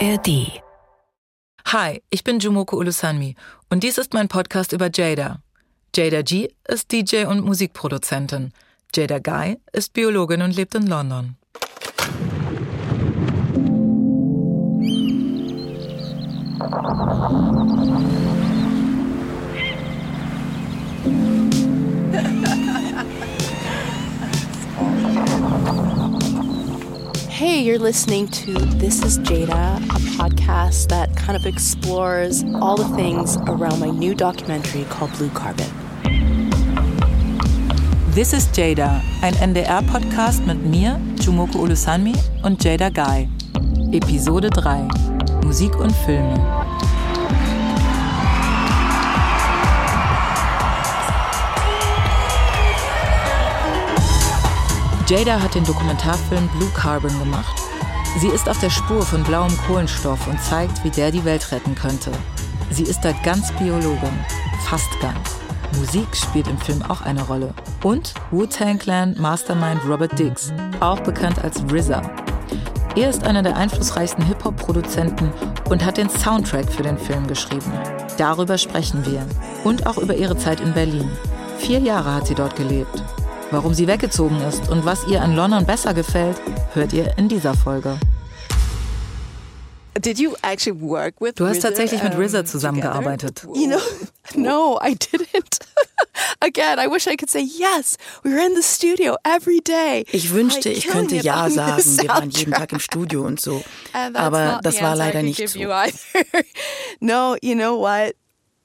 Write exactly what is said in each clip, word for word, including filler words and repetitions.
R D. Hi, ich bin Jumoko Ulusanmi und dies ist mein Podcast über Jada. Jada G ist D J und Musikproduzentin. Jada Guy ist Biologin und lebt in London. Hey, you're listening to This is Jada, a podcast that kind of explores all the things around my new documentary called Blue Carbon. This is Jada, ein N D R-Podcast mit mir, Jumoko Ulusanmi und Jada Guy. Episode drei: Musik und Filme. Jada hat den Dokumentarfilm Blue Carbon gemacht. Sie ist auf der Spur von blauem Kohlenstoff und zeigt, wie der die Welt retten könnte. Sie ist da ganz Biologin, fast ganz. Musik spielt im Film auch eine Rolle. Und Wu-Tang Clan Mastermind Robert Diggs, auch bekannt als R Z A. Er ist einer der einflussreichsten Hip-Hop-Produzenten und hat den Soundtrack für den Film geschrieben. Darüber sprechen wir. Und auch über ihre Zeit in Berlin. Vier Jahre hat sie dort gelebt. Warum sie weggezogen ist und was ihr an London besser gefällt, hört ihr in dieser Folge. Did you actually work with Du hast R Z A, tatsächlich mit um, R Z A zusammengearbeitet. You know, no, I didn't. Again, I wish I could say yes. We were in the studio every day. Ich wünschte, like, ich könnte killing it ja on the sagen, wir waren jeden soundtrack. Tag im Studio und so. And that's Aber not das the war answer I leider could nicht give so. you either. No, you know what?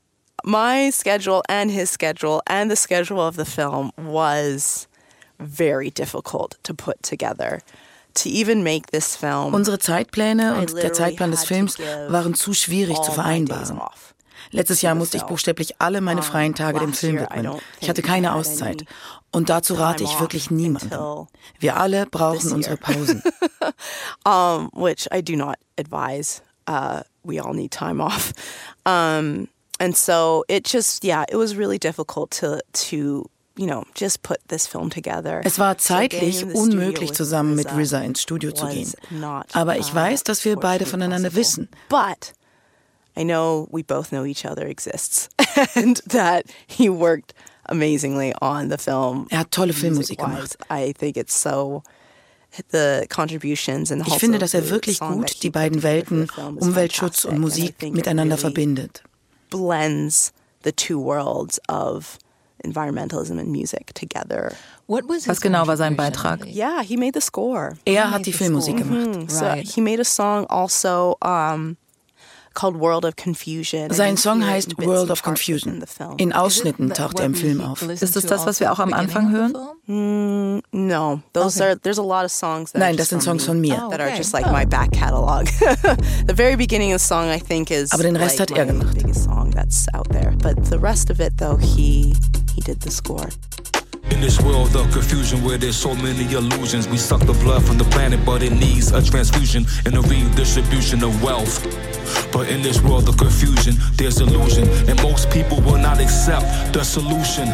My schedule and his schedule and the schedule of the film was very difficult to put together. To even make this film, Unsere Zeitpläne I und der literally Zeitplan des had to Films give waren zu schwierig zu all my days vereinbaren. off. Letztes Jahr musste ich buchstäblich alle meine freien Tage dem Film widmen. Ich hatte keine Auszeit. Und dazu rate ich wirklich niemandem. Wir alle brauchen unsere Pausen. um, which I do not advise. Uh, we all need time off. Um, and so it just, yeah, it was really difficult to, to you know, just put this film together. Es war So getting zeitlich in the studio unmöglich, with zusammen mit R Z A R Z A ins Studio zu gehen. was not, Aber ich uh, weiß, dass wir beide voneinander possible. wissen. But I know we both know each other exists and that he worked amazingly on the film. Er hat tolle Filmmusik music-wise. gemacht. I think it's so the contributions and Ich also finde, dass er the wirklich song that gut he die put beiden together for the Welten, film is Umweltschutz fantastic. und And I Musik think it miteinander really verbindet. blends the two worlds of environmentalism and music together. Was genau war sein Beitrag? Yeah, he made the score. Er hat die Filmmusik gemacht. Mm, So he made a song also um, called World of Confusion. And Sein you Song hear it heißt in bits World and of parts Confusion. in the film. In Ausschnitten taucht er im Film auf. Ist es das, was wir auch am Anfang hören? Mm, no, those Okay. are there's a lot of songs that Nein, are das just sind Songs von me, mir. that are just like my back catalog. The very beginning of the song I think is Aber den Rest like hat er my gemacht. biggest song that's out there. But the rest of it though he he did the score. In this world of confusion where there's so many illusions, we suck the blood from the planet, but it needs a transfusion and a redistribution of wealth. But in this world of confusion, there's illusion, and most people will not accept the solution.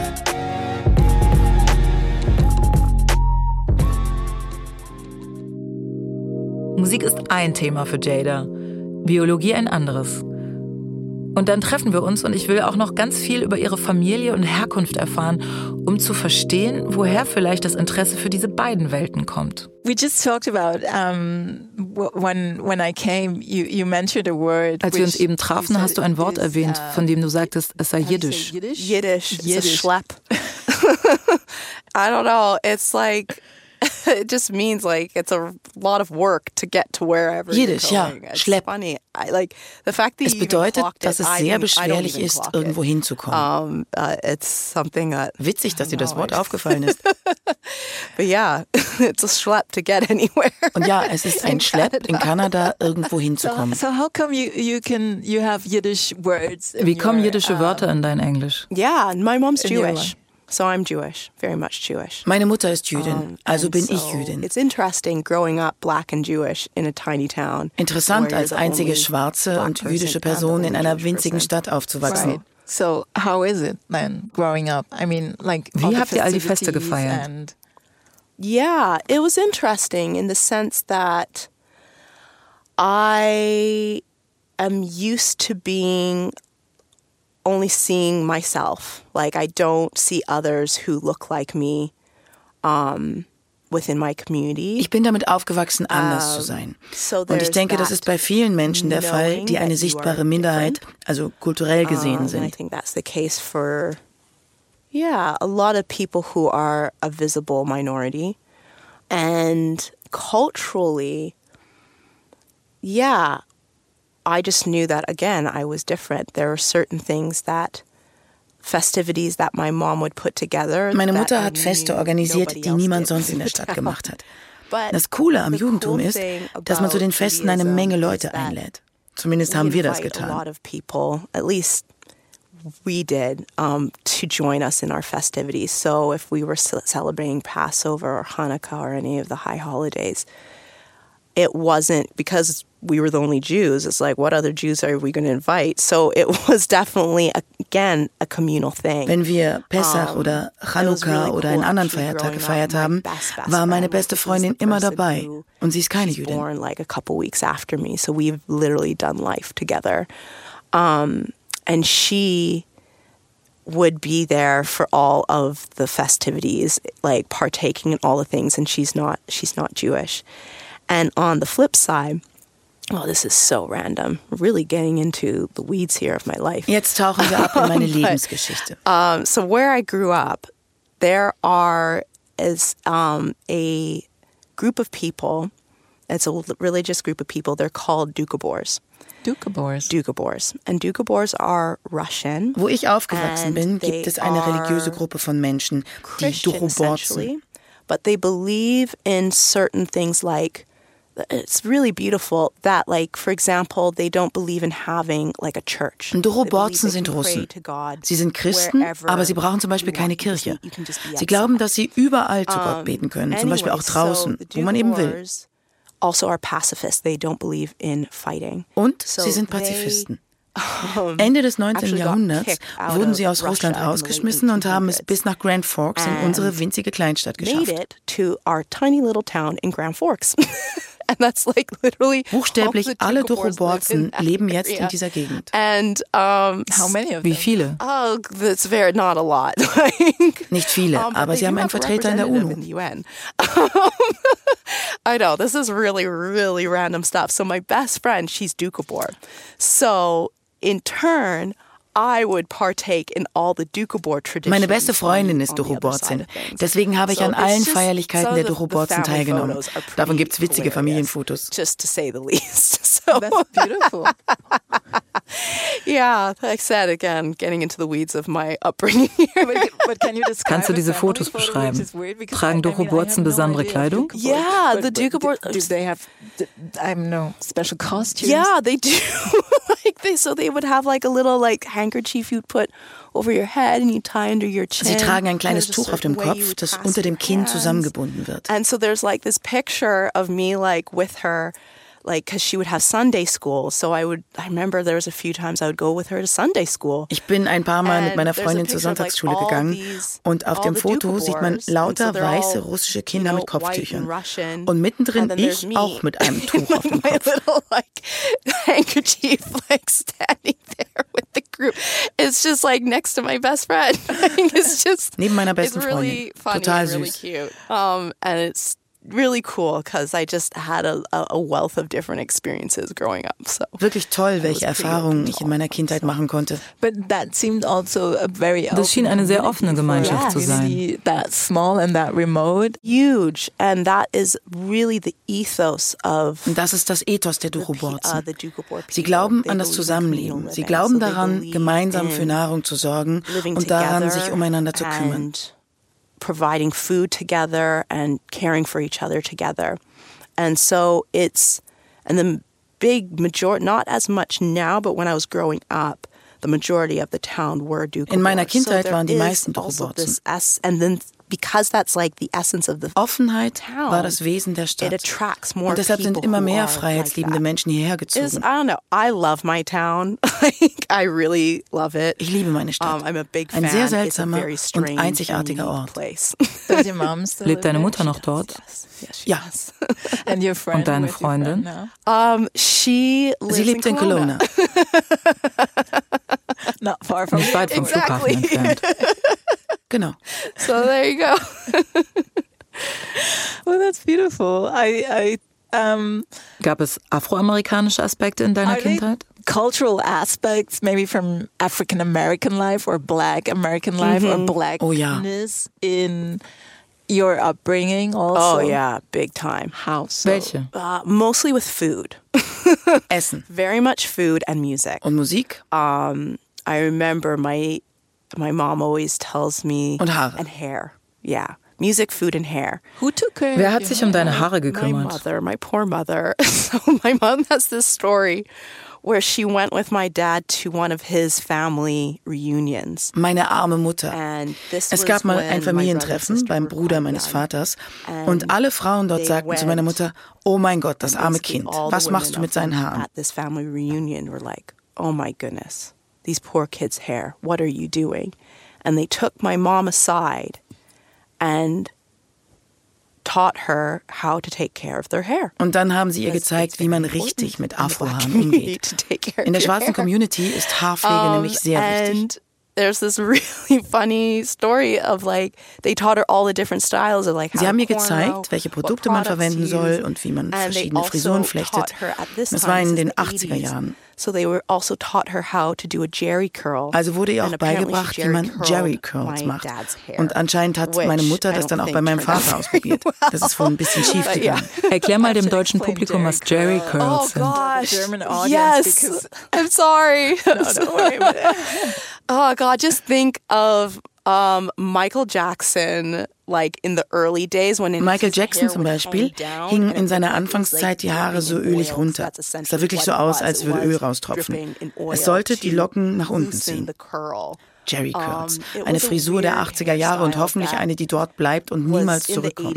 Musik ist ein Thema für Jada, Biologie ein anderes. Und dann treffen wir uns und ich will auch noch ganz viel über ihre Familie und Herkunft erfahren, um zu verstehen, woher vielleicht das Interesse für diese beiden Welten kommt. We just talked about um, when when I came, you you mentioned a word. Als wir uns which eben trafen, you hast du ein Wort said is, erwähnt, uh, von dem du sagtest, es sei how do you say Jiddisch. Yiddish. Yiddish, it's a Yiddish. schlep. I don't know. It's like it just means like it's a lot of work to get to wherever Jiddisch, you're ja, going. It's Schlepp. funny. I like the fact that Es you even bedeutet, clocked dass it. es I sehr didn't- I don't beschwerlich even ist, clock irgendwo it. hinzukommen. Um, uh, it's something that Witzig, dass dir das know, Wort I- aufgefallen ist. But yeah, it's a schlep to get anywhere. Und ja, es ist ein In Schlepp, in Kanada irgendwo So, hinzukommen. so how come you you can you have Yiddish words? in Wie kommen your, jiddische um, Wörter in dein Englisch? Yeah, and my mom's In your Jewish. life. So I'm Jewish, very much Jewish. Meine Mutter ist Jüdin, Um, also and bin so ich Jüdin. It's interesting growing up black and Jewish in a tiny town. Interessant, where als you're the einzige only schwarze black und person jüdische and the Person in only einer Jewish winzigen person. Stadt aufzuwachsen. Right. So how is it then growing up? I mean, like Wie all the habt ihr all die Feste festivities gefeiert? and Yeah, it was interesting in the sense that I am used to being only seeing myself. Like I don't see others who look like me um, within my community. Ich bin damit aufgewachsen, anders um, zu sein. So und ich denke, das ist bei vielen Menschen der Fall, die eine sichtbare Minderheit, also kulturell gesehen sind. Um, I think that's the case for, yeah, a lot of people who are a visible minority. And culturally, yeah, I just knew that, again, I was different. There were certain things that, festivities that my mom would put together. Meine Mutter hat Feste organisiert, die niemand sonst in der Stadt gemacht hat. Das Coole am Judentum ist, dass man zu den Festen eine Menge Leute einlädt. Zumindest haben wir das getan. A lot of people, at least we did, um, to join us in our festivities. So if we were celebrating Passover or Hanukkah or any of the high holidays, it wasn't because we were the only Jews. It's like, what other Jews are we going to invite? So it was definitely, again, a communal thing. Wenn wir Pessach um, oder Chanukka oder einen anderen Feiertag gefeiert haben, war meine beste Freundin immer dabei. Und sie ist keine Jüdin. Born like a couple weeks after me, so we've literally done life together. Um, and she would be there for all of the festivities, like partaking in all the things, and she's not she's not Jewish. And on the flip side, oh, this is so random. Really getting into the weeds here of my life. Jetzt tauchen wir ab in meine Lebensgeschichte. Um, so where I grew up, there are is um, a group of people. It's a religious group of people. They're called Doukhobors. Doukhobors. Doukhobors. And Doukhobors are Russian. Wo ich aufgewachsen bin, gibt es eine religiöse Gruppe von Menschen, die Doukhobors. But they believe in certain things like, it's really beautiful that, like, for example, they don't believe in having like a church. Doukhobors sind Russen. Sie sind Christen, aber sie brauchen zum Beispiel keine Kirche. Sie glauben, dass sie überall zu Gott beten können, zum Beispiel auch draußen, wo man eben will. Also are pacifists. They don't believe in fighting. Und sie sind Pazifisten. Ende des neunzehnten Jahrhunderts wurden sie aus Russland rausgeschmissen und haben es bis nach Grand Forks in unsere winzige Kleinstadt geschafft. Made it to our tiny little town in Grand Forks. And that's like literally Buchstäblich alle Doukhobors leben jetzt in dieser Gegend. And um, how many of them? Wie viele? Oh, that's very not a lot. Nicht viele, um, aber sie haben einen Vertreter in der UNO. In the U N. I know, this is really, really random stuff. So my best friend, she's Doukhobor. So in turn, I would partake in all the Doukhobor traditions. Meine beste Freundin ist Doukhobors-in. Deswegen habe ich an allen Feierlichkeiten der Doukhobors-in teilgenommen. Davon gibt's witzige Familienfotos. Just to say the least. So. That's beautiful. Yeah, like I said, again, getting into the weeds of my upbringing here. But, but can you describe Kannst du diese Fotos beschreiben? Tragen Doukhobors besondere Kleidung? Yeah, the Doukhobors. Do they have, I don't know, special costumes? Yeah, they do. Like they, so they would have like a little like handkerchief you'd put over your head and you tie under your chin. Sie tragen ein kleines Tuch auf dem Kopf, das unter dem Kinn zusammengebunden wird. And so there's like this picture of me like with her, like, because she would have Sunday school. So I would, I remember there was a few times I would go with her to Sunday school. Ich bin ein paar Mal mit meiner Freundin zur Sonntagsschule gegangen und auf dem Foto sieht man lauter weiße russische Kinder mit Kopftüchern. Und mittendrin ich auch mit einem Tuch auf dem Kopf. My little, like, handkerchief, like, standing there with the group. It's just, like, next to my best friend. It's just, neben meiner besten it's really Freundin. funny, Total really süß. cute. Um, and it's really cool because I just had a, a wealth of different experiences growing up. So wirklich toll, welche Erfahrungen ich in meiner Kindheit machen konnte. But that seemed also a very Das schien eine sehr offene Gemeinschaft zu sein. That small and that remote. Huge, and that is really the ethos of. Und das ist das Ethos der Doukhobors. Uh, Sie glauben an das Zusammenleben. Sie glauben daran, gemeinsam für Nahrung zu sorgen und daran, sich umeinander zu kümmern. Providing food together and caring for each other together. And so it's, and the big majority, not as much now, but when I was growing up, the majority of the town were Doukhobors. In meiner Kindheit so waren die meisten Doukhobors. And then because that's like the essence of the Offenheit town, war das Wesen der Stadt. It attracts more und deshalb sind immer mehr freiheitsliebende like Menschen hierher gezogen. Is, I don't know. I love my town. I really love it. Ich liebe meine Stadt. Um, I'm a big Ein fan. sehr seltsamer und einzigartiger Ort. Lebt deine Mutter noch dort? Yes, ja. And your friend und deine Freundin? Um, she lives Sie lebt in Kelowna. Not far from Nicht weit vom exactly. Flughafen entfernt. Genau. So there you go. Well, that's beautiful. I, I, um, Gab es afroamerikanische Aspekte in deiner Kindheit? Cultural aspects, maybe from African American life or Black American life mm-hmm. or Blackness oh, ja. in your upbringing also? Oh yeah, big time. How so? Welche? Uh, mostly with food. Essen. Very much food and music. Und Musik? Um, I remember my my mom always tells me und Haare. And hair. Yeah. Music, food and hair. Who took care Wer of hat sich um deine Haare gekümmert? My mother, my poor mother. So my mom has this story where she went with my dad to one of his family reunions. Meine arme Mutter. And this es gab mal ein Familientreffen beim Bruder meines Vaters und alle Frauen dort sagten zu meiner Mutter, oh mein Gott, das arme Kind, was machst du mit seinen Haaren? At this family reunion were like, oh my goodness, these poor kids' hair, what are you doing? And they took my mom aside and taught her how to take care of their hair. Und dann haben sie ihr gezeigt, wie man richtig mit Afrohaaren umgeht. In der schwarzen Community ist Haarpflege um, nämlich sehr wichtig. There's this really funny story of like they taught her all the different styles of like how Sie haben ihr gezeigt, welche Produkte man verwenden soll und wie man verschiedene Frisuren flechtet. Das war in den achtziger Jahren. So they were also taught her how to do a jerry curl. Also wurde ihr auch beigebracht, wie man Jerry Curls macht. Und anscheinend hat meine Mutter das dann auch bei meinem Vater ausprobiert. Das ist wohl ein bisschen schief gegangen. Erklär mal dem deutschen Publikum, was Jerry Curls sind. Oh gosh, yes, I'm sorry. No, don't worry about it. Oh God, just think of um, Michael Jackson, like in the early days when Michael Jackson zum Beispiel hingen in seiner Anfangszeit die Haare so ölig runter. Es sah wirklich so aus, als würde Öl raustropfen. Es sollte die Locken nach unten ziehen. Jerry Curls, eine Frisur der achtziger Jahre und hoffentlich eine, die dort bleibt und niemals zurückkommt.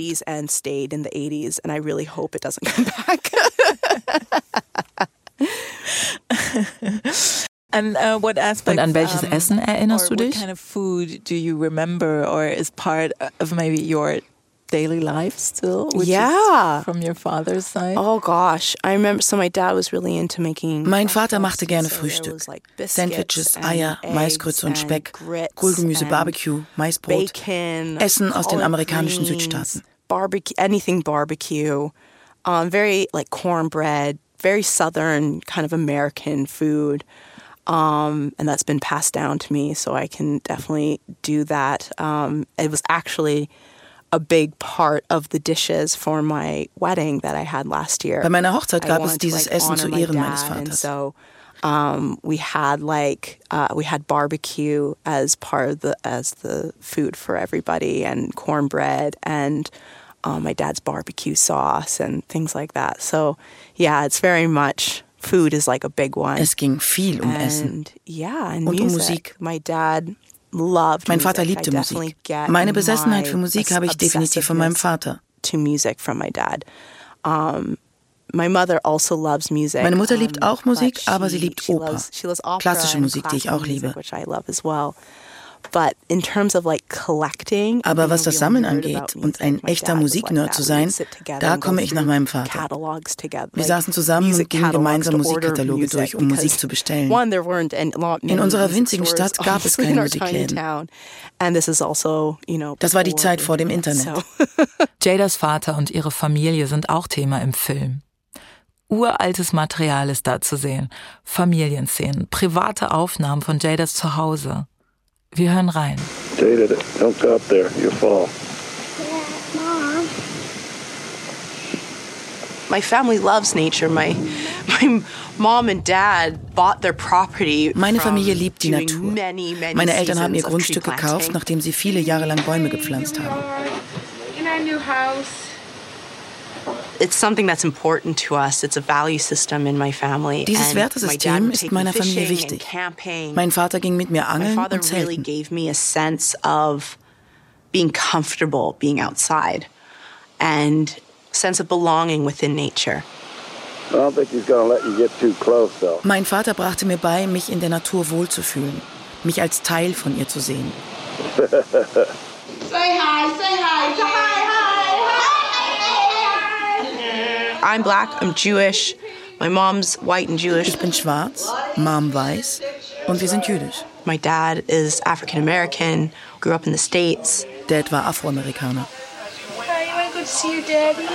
And, uh, what aspects, Und an welches um, Essen erinnerst du dich? What kind of food do you remember or is part of maybe your daily life still? Which yeah. Is from your father's side? Oh gosh, I remember. So my dad was really into making. Mein Vater machte gerne Frühstück. Sandwiches, Eier, Maisgrütze und Speck, Kohlgemüse, Barbecue, Maisbrot, bacon, Essen aus den amerikanischen greens, Südstaaten. Barbecue, anything barbecue. Um, very like cornbread, very southern kind of American food. Um, and that's been passed down to me, so I can definitely do that. Um, it was actually a big part of the dishes for my wedding that I had last year. Bei meiner Hochzeit gab es dieses to, like, Essen zu Ehren meines Vaters. So um, we had like uh, we had barbecue as part of the as the food for everybody, and cornbread and um, my dad's barbecue sauce and things like that. So yeah, it's very much. Food is like a big one. Es ging viel um and, Essen. Yeah, and und music. um Musik. My dad loved mein Vater music. liebte Musik. Meine Besessenheit für Musik habe ich definitiv von meinem Vater. To music from my dad. Um, my mother also loves music. Meine Mutter liebt auch Musik, she, aber sie liebt she Oper. Loves, she loves opera klassische Musik, die ich auch liebe. Music, which I love as well. But in terms of like collecting, aber was das Sammeln angeht und ein echter Musiknerd zu sein, da komme ich nach meinem Vater. Wir saßen zusammen und gingen gemeinsam Musikkataloge durch, um Musik zu bestellen. In unserer winzigen Stadt gab es keine Musikläden. Das war die Zeit vor dem Internet. Jadas Vater und ihre Familie sind auch Thema im Film. Uraltes Material ist da zu sehen. Familienszenen, private Aufnahmen von Jadas Zuhause. Wir hören rein. Jada, don't go up there. You'll fall. Yeah, Mom. My family loves nature. My, my mom and dad bought their property. Meine Familie liebt die Natur. Meine Eltern haben ihr Grundstück gekauft, nachdem sie viele Jahre lang Bäume gepflanzt haben. In our new house. It's something that's important to us. It's a value system in my family. Dieses Wertesystem ist meiner Familie wichtig. Mein Vater ging mit mir angeln und zelten. being comfortable being outside and sense of belonging within nature. I don't think he's gonna let you get too close, though. Mein Vater brachte mir bei, mich in der Natur wohlzufühlen, mich als Teil von ihr zu sehen. Say hi, say hi, say hi, hi, hi. I'm black, I'm Jewish. My mom's white and Jewish. Ich bin schwarz, Mom weiß und wir sind jüdisch. My dad is African American, grew up in the States. Dad war Afroamerikaner. Hi, you want to go see your daddy?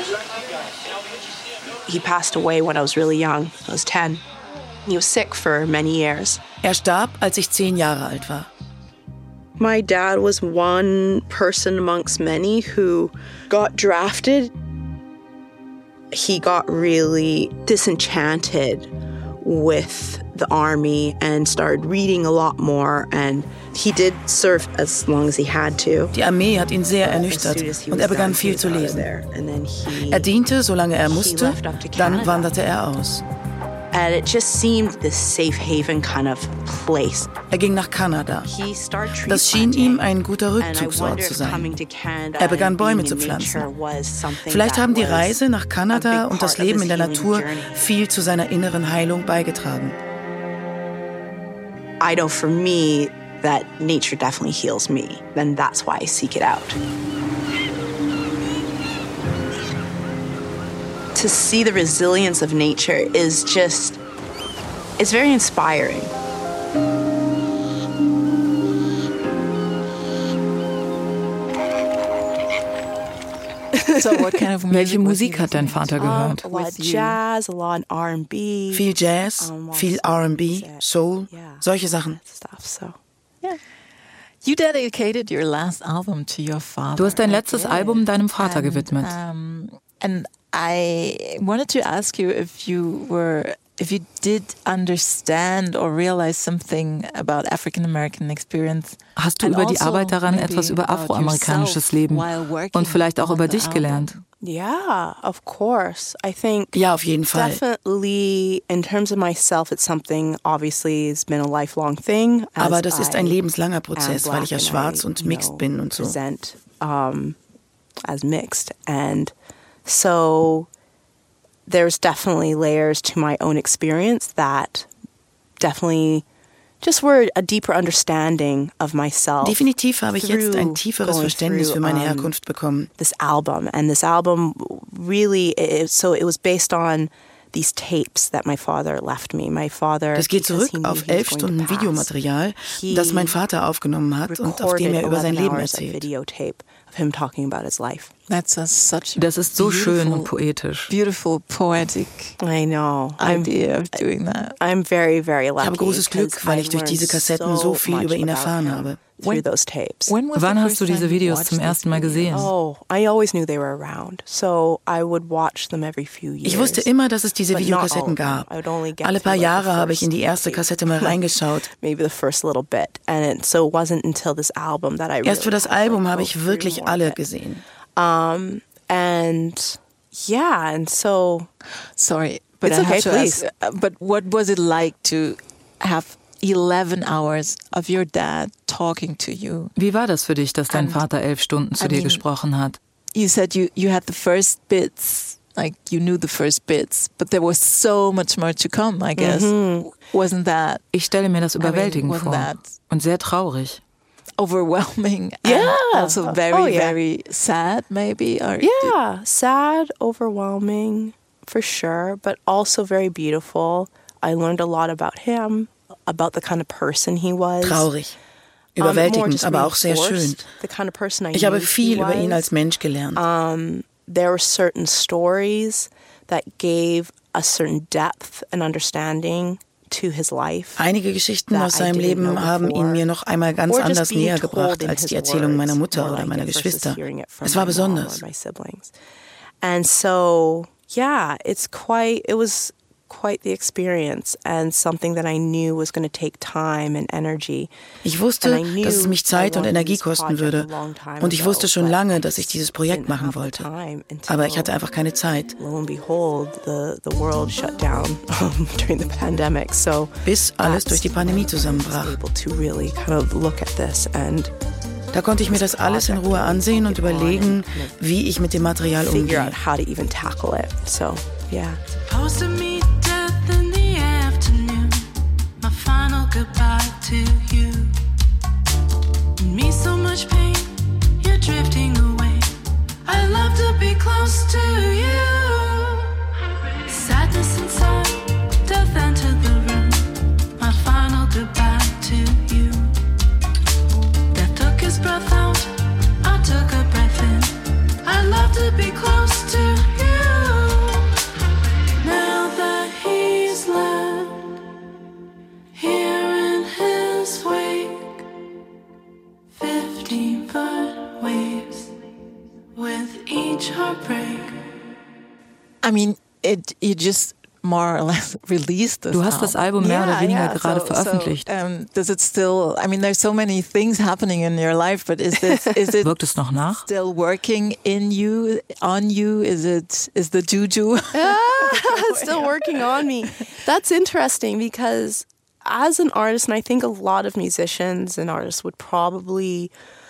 He passed away when I was really young. I was ten. He was sick for many years. Er starb, als ich zehn Jahre alt war. My dad was one person amongst many who got drafted. He got really disenchanted with the army and started reading a lot more, and he did serve as long as he had to. Die Armee hat ihn sehr ernüchtert und er begann viel zu lesen. Er diente, solange er musste, dann wanderte er aus. And it just seemed this safe haven kind of place. Er ging nach Kanada. Das schien ihm ein guter Rückzugsort zu sein. Er begann Bäume zu pflanzen. Vielleicht haben die Reise nach Kanada und das Leben in der Natur viel zu seiner inneren Heilung beigetragen. I know for me that nature definitely heals me. Then that's why I seek it out. To see the resilience of nature is just, it's very inspiring. So what kind of Welche Musik hat dein Vater gehört? A lot of jazz, a lot of R and B. Viel Jazz, viel R and B, Soul, solche Sachen. Stuff, so. You dedicated your last album to your father. Du hast dein letztes Album deinem Vater gewidmet. Um, and I wanted to ask you if you were, if you did understand or realize something about African American experience. Hast du über die Arbeit daran etwas über afroamerikanisches Leben und vielleicht auch über dich gelernt? Yeah, of course. I think ja, auf jeden Fall. Definitely in terms of myself, it's something obviously has been a lifelong thing. Aber das ist ein lebenslanger Prozess, weil ich ja schwarz und mixed bin und so. Present, um, as mixed and so there's definitely layers to my own experience that definitely just were a deeper understanding of myself. Definitiv habe ich jetzt ein tieferes Verständnis für meine Herkunft bekommen. This album and this album really it, so it was based on these tapes that my father left me. My father. Das geht zurück auf elf Stunden Videomaterial, das mein Vater aufgenommen hat und auf dem er über sein Leben erzählt. Of him talking about his life. That's a, such das ist so schön und poetisch. Beautiful, poetic. I know. Idea of doing that. I'm very, very lucky. Ich habe großes Glück, weil ich durch diese Kassetten so viel über ihn erfahren habe. Through those tapes. Wann hast du diese Videos zum ersten Mal gesehen? Oh, I always knew they were around, so I would watch them every few years. Ich wusste immer, dass es diese Videokassetten gab. Alle paar Jahre habe ich in die erste Kassette mal reingeschaut. Maybe the first little bit, and it, so it wasn't until this album that I really. Erst für das Album habe ich wirklich alle gesehen. Um, and yeah, and so. Sorry, but it's I okay, have to please. ask, but what was it like to have eleven hours of your dad talking to you? Wie war das für dich, dass dein And, Vater elf Stunden zu I dir mean, gesprochen hat? You said you, you had the first bits, like you knew the first bits, but there was so much more to come, I guess. Mm-hmm. Wasn't that? Ich stelle mir das überwältigend I mean, vor that und sehr traurig. Overwhelming yeah. and also very, oh, yeah. very sad maybe? Or yeah, sad, overwhelming, for sure, but also very beautiful. I learned a lot about him, about the kind of person he was. Traurig, überwältigend, um, aber auch sehr schön. Kind of person I ich habe viel über ihn als Mensch gelernt. Um, there were certain stories that gave a certain depth and understanding to his life. Einige Geschichten aus seinem Leben haben ihn mir noch einmal ganz anders näher gebracht als die Erzählung meiner Mutter oder meiner Geschwister. Es war besonders. And so, yeah, it's quite, it was quite the experience and something that I knew was going to take time and energy. Ich wusste, dass es mich Zeit und Energie kosten würde und ich wusste schon lange, dass ich dieses Projekt machen wollte. Aber ich hatte einfach keine Zeit. Lo and behold, the the world shut down during the pandemic. So bis alles durch die Pandemie zusammenbrach. Able to really kind of look at this and Da konnte ich mir das alles in Ruhe ansehen und überlegen, wie ich mit dem Material umgehe. Sadness inside, death entered the room. My final goodbye to you. Death took his breath out, I took a breath in. I love to be close to you. Now that he's left here in his wake, fifteen foot waves with each heartbreak. I mean, it you just more or less released this Du hast das Album mehr yeah, oder weniger yeah. gerade so, veröffentlicht. So, um, does it still? I mean, there's so many things happening in your life, but is this is it Wirkt es noch nach? still working in you, on you? Is it is the juju? Yeah, it's still working on me. That's interesting because as an artist, and I think a lot of musicians and artists would probably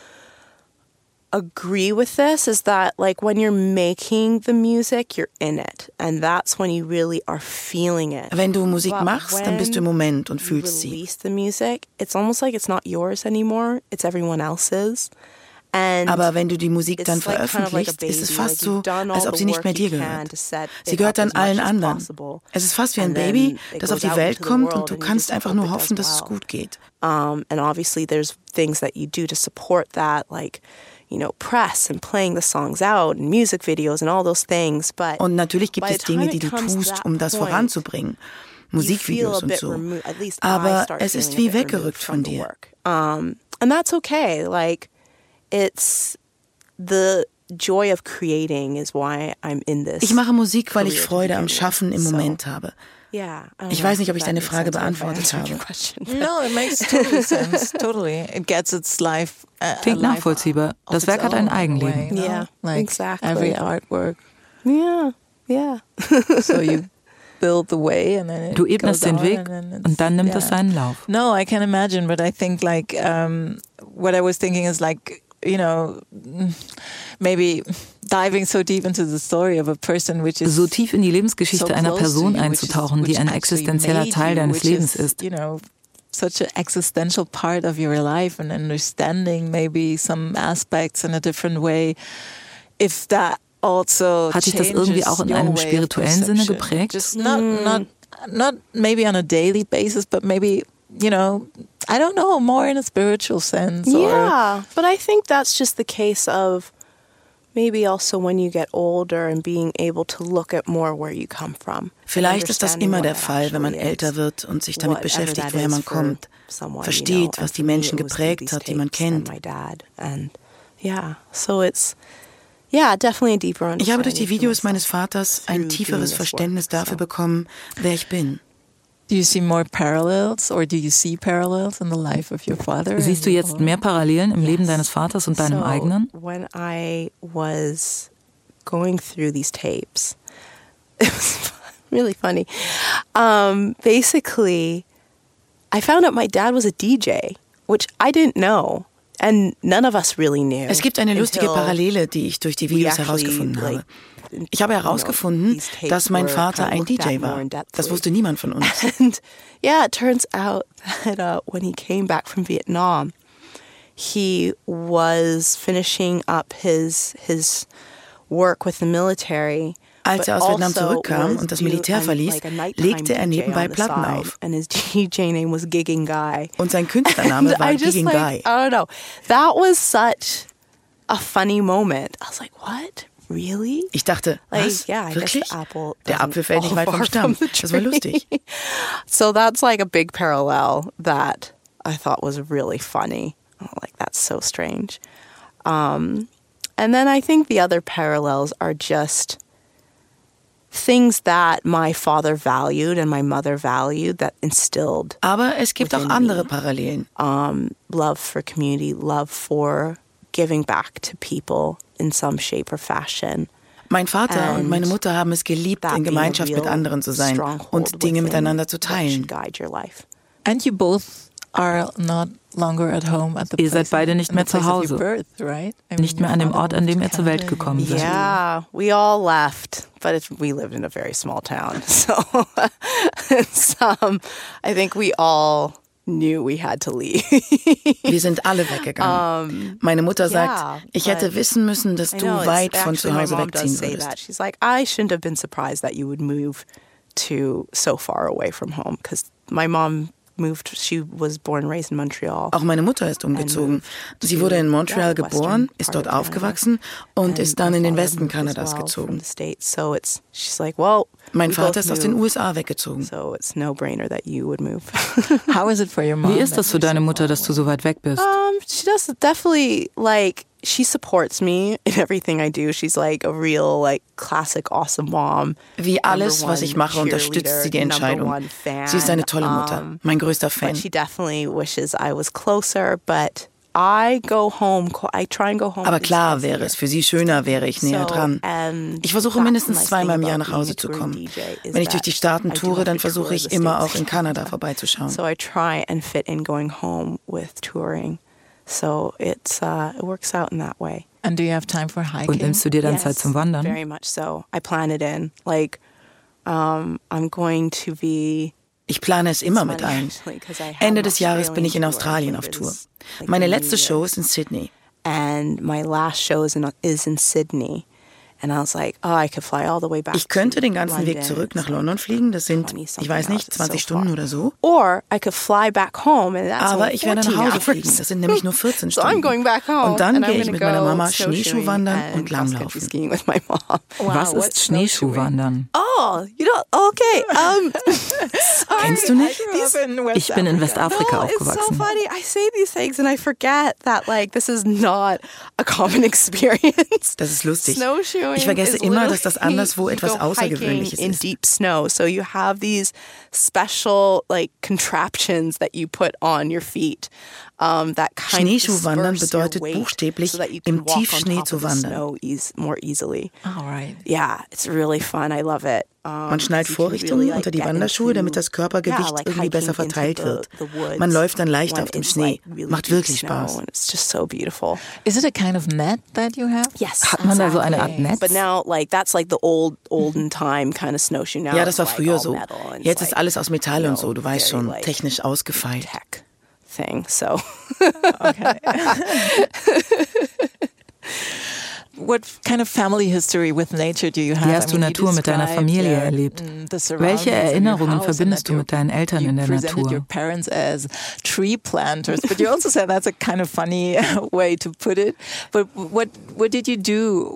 agree with this, is that like when you're making the music, you're in it, and that's when you really are feeling it. Wenn du Musik But machst, dann bist du im Moment und fühlst sie. Release the music, it's almost like it's not yours anymore, it's everyone else's. And Aber wenn du die Musik dann it's like kind of like a veröffentlichst, ist es baby, fast like you've so, done all als ob the sie nicht work mehr dir you can gehört. to set Sie it gehört up dann as much allen as anderen. possible. Es ist fast wie ein And then Baby, it das auf goes die out Welt into the kommt world und du and you kannst just einfach hope nur it hoffen, does dass es well. gut geht. Um, and obviously there's things that you do to support that, like, you know, press and playing the songs out and music videos and all those things. But Und natürlich gibt by es the time Dinge, it die du comes to tust, that um das point, voranzubringen. you Musikvideos feel a und bit so. remo- at least I Aber start es ist feeling wie a bit removed weggerückt from von the dir. work. Um, and that's okay. Like, it's the joy of creating is why I'm in this. Ich mache Musik, weil ich career to Freude am begin Schaffen im with. Moment So, habe. yeah, I don't Ich know weiß nicht, ob if ich that deine makes Frage sense or if I beantwortet answered your habe. question. No, it makes total sense. Totally, it gets its life. Uh, Klingt a life nachvollziehbar. of Das its Werk hat ein own in a Eigenleben. way, you know? Yeah, like exactly. Every artwork. Yeah, yeah. So you build the way and then it Du ebnest goes den on Weg and then it's- und dann nimmt yeah. es seinen Lauf. No, I can imagine, but I think like um, what I was thinking is like, you know, maybe diving so deep into the story of a person which is So tief in die Lebensgeschichte so einer close Person to you, which is- einzutauchen, die which ein actually existenzieller made Teil you, deines which Lebens is, ist. You know, such an existential part of your life and understanding maybe some aspects in a different way. If that also Hat dich das irgendwie changes auch in your einem way of spirituellen Sinne perception. geprägt? Just not, not, not maybe on a daily basis, but maybe, you know, I don't know, more in a spiritual sense. Or, Yeah, but I think that's just the case of maybe also when you get older and being able to look at more where you come from. Vielleicht ist das Understanding immer what der that Fall, wenn man actually älter is. wird und sich damit Whatever beschäftigt, that woher is man for kommt, someone, versteht, you know. was And die for me, Menschen it was geprägt these hat, die man tapes and kennt. my dad. And yeah, so it's yeah, definitely a deeper understanding. Ich habe durch die for Videos myself meines Vaters ein through tieferes doing this Verständnis work, dafür so. bekommen, wer ich bin. Do you see more parallels or do you see parallels in the life of your father? Siehst du jetzt mehr Parallelen im Leben Yes. deines Vaters und deinem so, eigenen? When I was going through these tapes, it was really funny. Um, basically, I found out my dad was a D J, which I didn't know. And none of us really knew. Es gibt eine lustige until Parallele, die ich durch die Videos we actually, herausgefunden habe. like, Ich habe you know, herausgefunden, these tapes dass mein were Vater kind of ein D looked at J more war. in depth. Das wusste niemand von uns. And yeah, it turns out that uh, when he came back from Vietnam, he was finishing up his his work with the military. Als er aus Vietnam also zurückkam was und das doing Militär an- verließ, like a nighttime legte er D J nebenbei on the Platten side, auf. And his D J name was Gigging Guy. Und sein Künstlername And war I just Gigging like, Guy. I don't know. That was such a funny moment. I was like, what? Really? Ich dachte, Like, was? yeah, I Wirklich? guess the apple Der doesn't Apfel fällt nicht fall weit vom far Stamm. from the Das war tree. lustig. So that's like a big parallel that I thought was really funny. Oh, like, that's so strange. Um, and then I think the other parallels are just things that my father valued and my mother valued that instilled Aber es gibt auch within andere me. Parallelen. um, love for community, love for giving back to people in some shape or fashion. Mein Vater And und meine Mutter haben es geliebt, that in being a Gemeinschaft mit real anderen zu sein stronghold und Dinge within miteinander zu what teilen. should guide your life. And you both are not longer at home at the Ihr seid beide nicht mehr zu Hause. Birth, right? I mean, Nicht mehr an dem Ort, an dem ihr zur Welt gekommen seid. Yeah, we all left, but it, we lived in a very small town. So it's, um, I think we all knew we had to leave. Wir sind alle weggegangen. Meine Mutter sagt, ich hätte wissen müssen, dass du weit von zu Hause wegziehen würdest. She's like, I shouldn't have been surprised that you would move to so far away from home, because my mom moved. She was born and raised in Montreal. Auch meine Mutter ist umgezogen. Sie wurde in Montreal geboren, ist dort aufgewachsen und ist dann in den Westen Kanadas gezogen. So it's, she's like, well, mein Vater ist aus den U S A weggezogen. So it's no brainer that you would move. How is it for your mom? Wie ist das für deine Mutter, dass du so weit weg bist? Um, she does definitely like. She supports me in everything I do. She's like a real, like, classic awesome mom. Wie alles, was ich mache, unterstützt sie die Entscheidung. Sie ist eine tolle Mutter, mein größter Fan. But she definitely wishes I was closer, but I go home. I try and go home. Aber klar wäre es, für sie schöner wäre ich näher dran. Ich versuche mindestens zweimal im Jahr nach Hause zu kommen. Wenn ich durch die Staaten toure, dann versuche ich immer auch in Kanada vorbeizuschauen. So I try and fit in going home with touring. So it's uh, it works out in that way. And do you have time for hiking? Und nimmst du dir dann Yes, Zeit zum Wandern? Very much so. I plan it in. Like, um, I'm going to be. Ich plane es immer mit ein. Ende des Jahres bin ich in Australien auf Tour. Meine letzte Show ist in Sydney. And my last show is in, is in Sydney. And I was like, oh, I could fly all the way back. Ich könnte den ganzen Weg zurück nach London fliegen. Das sind, ich weiß nicht, zwanzig Stunden oder so. Or I could fly back home and that's Aber ich werde nach Hause fliegen. Das sind nämlich nur vierzehn Stunden. So I'm going back home. Und dann gehe ich mit meiner Mama Schneeschuh wandern und langlaufen. With my mom. Wow, was ist Schneeschuhwandern? Oh, you don't, okay. Um, Kennst du nicht? Ich bin in Westafrika no, aufgewachsen. It's so funny. I say these things and I forget that like this is not a common experience. Das ist lustig. Ich vergesse immer, dass das anderswo etwas Außergewöhnliches in ist. Deep snow, so you have these special like contraptions that you put on your feet. Um, that kind Schneeschuhwandern bedeutet buchstäblich, so im Tiefschnee zu wandern. More easily. All right. Yeah, it's really fun. I love it. Man schnallt Vorrichtungen unter die Wanderschuhe, damit das Körpergewicht irgendwie besser verteilt wird. Man läuft dann leichter auf dem Schnee. Macht wirklich Spaß. It's just so beautiful. Is it a kind of net that you have? Yes. Hat man da so eine Art Netz? But now, like, that's like the old, olden time kind of snowshoe now. Ja, das war früher so. Jetzt ist alles aus Metall und so, du weißt schon, technisch ausgefeilt. Thing, so. Okay. What kind of family history with nature do you have? Wie hast du Natur mit deiner Familie erlebt? Welche Erinnerungen verbindest du mit deinen Eltern in der Natur? Your parents as tree planters, but you also said that's a kind of funny way to put it. But what what did you do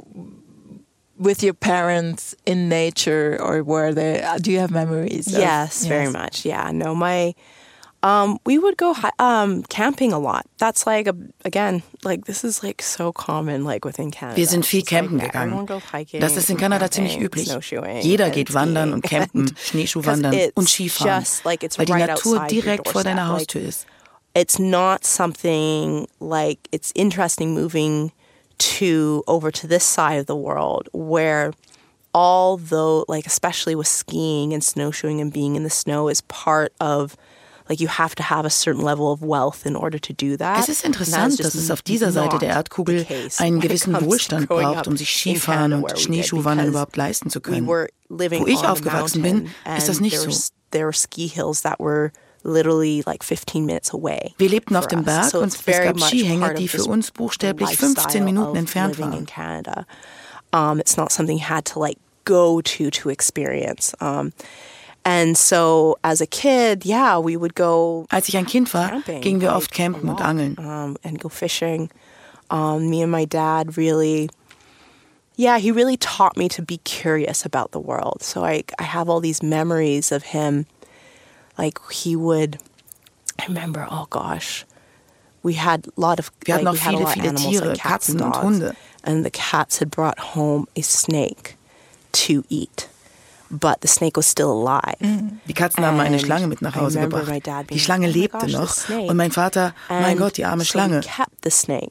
with your parents in nature, or were they? Do you have memories? Yes, of, yes. very much. Yeah, no, my. Um, we would go um, camping a lot. That's like, a, again, like this is like so common like within Canada. Wir sind viel campen like, gegangen. Hiking, das ist in Kanada ziemlich üblich. Jeder geht wandern und campen, Schneeschuhwandern und Skifahren, like weil die right Natur direkt vor deiner Haustür ist. It's not something like, it's interesting moving to over to this side of the world where although, like especially with skiing and snowshoeing and being in the snow is part of. Like you have to have a certain level of wealth in order to do that. Es ist interessant, dass es auf dieser Seite der Erdkugel einen gewissen Wohlstand braucht, um sich Skifahren und Schneeschuhwandern überhaupt leisten zu können. Wo ich aufgewachsen bin, ist das nicht so. There were ski hills that were literally like fifteen minutes away. Wir lebten auf dem Berg und es gab Skihänge, die für uns buchstäblich fünfzehn Minuten entfernt waren. Um, it's not something you had to like go to to experience. Um, And so, as a kid, yeah, we would go. Als ich ein Kind war, camping, gingen wir like, oft campen und angeln. Um, and go fishing. Um, me and my dad really, yeah, he really taught me to be curious about the world. So I, I have all these memories of him. Like he would, I remember, oh gosh, we had a lot of. Wir hatten like, auch viele, viele animals, Tiere, like cats Katzen and und Hunde. And the cats had brought home a snake to eat. But the snake was still alive. Die Katzen haben eine Schlange mit nach Hause gebracht. Die Schlange lebte noch und mein Vater, mein Gott, die arme Schlange.